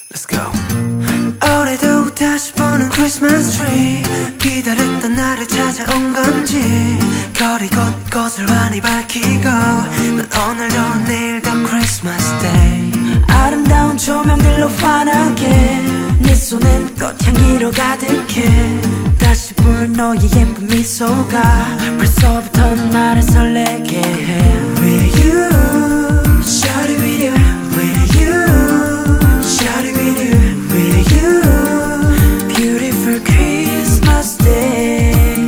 Let's go. 올해도 다시 보는 Christmas tree. 기다렸던 날을 찾아온 건지 거리 곳곳을 환히 밝히고 난 오늘도 내일도 Christmas day. 아름다운 조명들로 환하게 네 손엔 꽃향기로 가득해. 다시 볼 너의 예쁜 미소가 벌써부터 나를 설레게 해. With you, shawty with you, with you, shawty with you, with you. Beautiful Christmas day.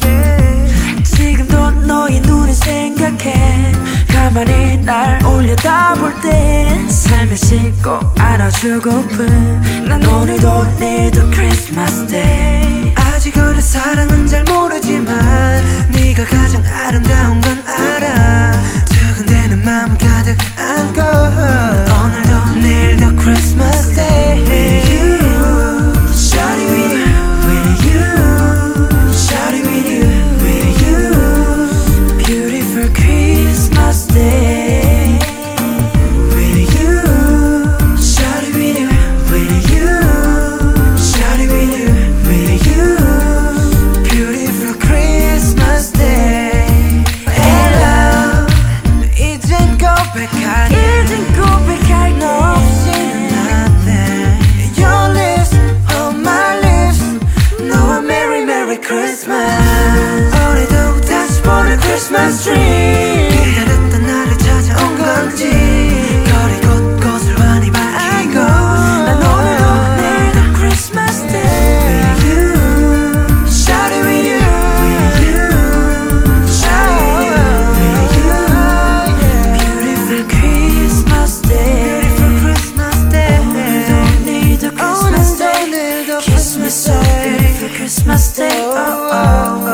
지금도 너의 눈을 생각해. 가만히 날 올려다볼 때 살며시 꼭 안아주고픈 난 오늘도 내일도 Christmas day. 아직 우리 사랑은 잘 모르지만 네가 가장 아름다운 건 알아. 두근대는 마음 가득 안고 오늘도 내일도 Christmas day. With you, shawty with you, with you, shawty with you, with you. Beautiful Christmas day. With you, shawty with you, with you, shawty with you, with you. Beautiful Christmas day. Hey love, 이젠 고백할게. 너 없이는 nothing. Your lips on my lips. 너와 Merry Merry Christmas. 올해도 다시 보는 Christmas tree. 기다렸던 날을 찾아온 건지 거리 곳곳을 환히 밝히고 난 오늘도 내일도 Christmas day. With you, shawty with you, with you, shawty with you, with you. Beautiful Christmas day. Beautiful Christmas day. 오늘도 내일도 Christmas day. Kiss me so beautiful Christmas day. Oh, oh, oh.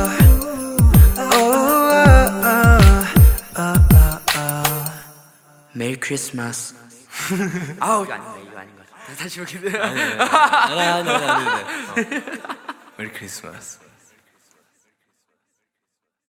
메리 크리스마스. 아우 이거 아닌데 이거 아닌 것 같아. 다시 보게 돼. 아니. 메리 크리스마스.